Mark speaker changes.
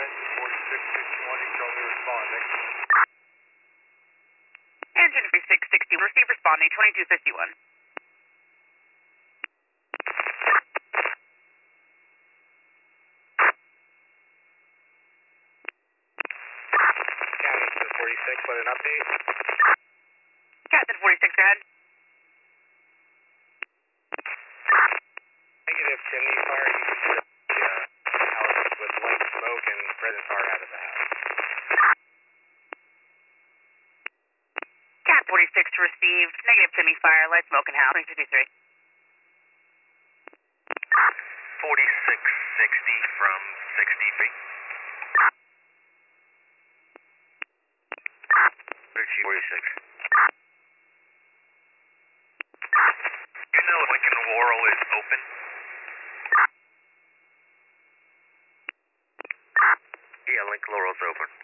Speaker 1: engine 4661, Charlie responding.
Speaker 2: Engine 4660, receive responding 2251.
Speaker 1: Captain 46 with an update.
Speaker 2: Captain 46, go ahead.
Speaker 1: Negative chimney fire. You can see the house with light smoke and present fire out of the house.
Speaker 2: Cat 46 to receive negative chimney fire, light smoke in house, 2053.
Speaker 1: 4660 from 60 feet. Richie 46. You know Lincoln Laurel is open? Yeah, Lincoln Laurel's open.